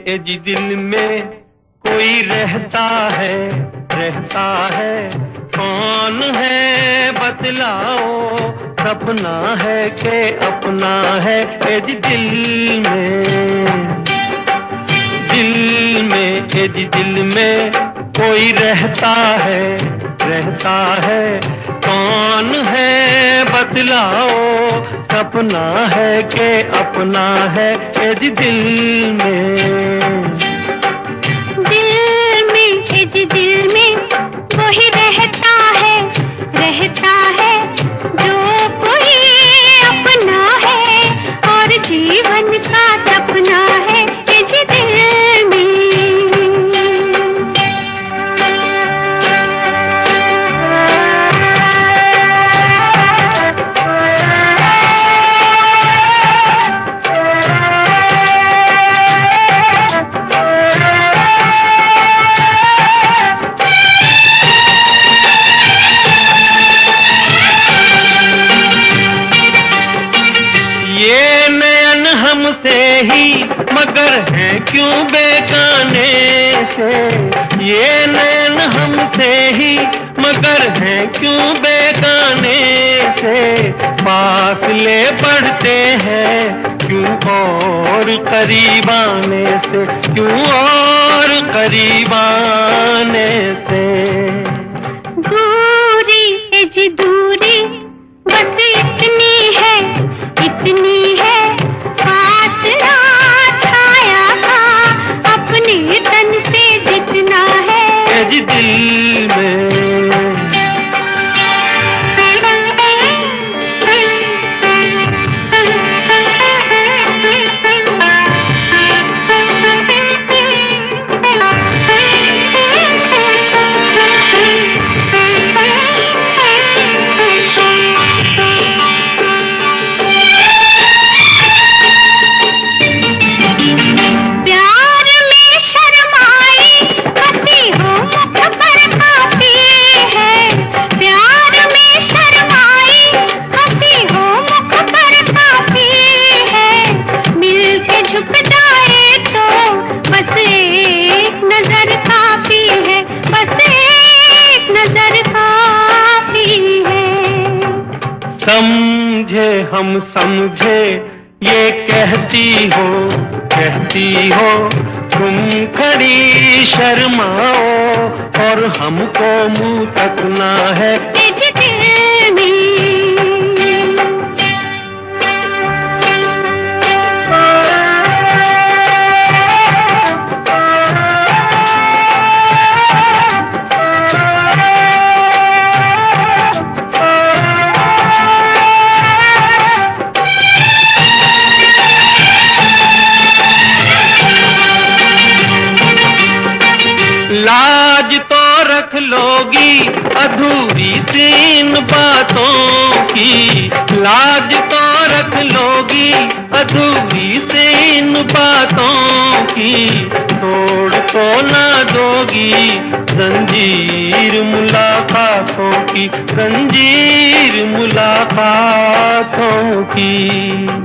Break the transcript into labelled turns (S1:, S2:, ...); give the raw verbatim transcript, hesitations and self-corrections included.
S1: ए जी दिल में कोई रहता है, रहता है, कौन है बतलाओ, सपना है के अपना है। ए जी दिल में, दिल में, ए जी दिल में कोई रहता है, रहता है, कौन है बतलाओ, सपना है के अपना है। ए जी दिल में,
S2: दिल में, ए जी दिल में वही रहता है, रहता है, जो कोई अपना है और जीवन का सपना है। ए जी दिल में,
S1: ये नयन हमसे ही मगर हैं क्यों बेगाने से, ये नयन हमसे ही मगर हैं क्यों बेगाने से, फासले बढ़ते हैं क्यों और करीब आने से, क्यों और करीब आने से।
S2: दूरी, ए जी दूरी बस इतनी है, इतनी है, फासला छाया का अपने तन से जितना है।
S1: ए जी दिल में, झुक जाए तो बस एक नजर काफी है, बस एक नजर काफी है। समझे हम समझे ये कहती हो, कहती हो, तुम खड़ी शर्माओ और हमको मुंह तकना है।
S2: ए जी दिल में,
S1: लाज तो रख लोगी अधूरी सी इन बातों की, लाज तो रख लोगी अधूरी सी इन बातों की, तोड़ तो ना दोगी जंजीर मुलाकातों की, जंजीर मुलाकातों की।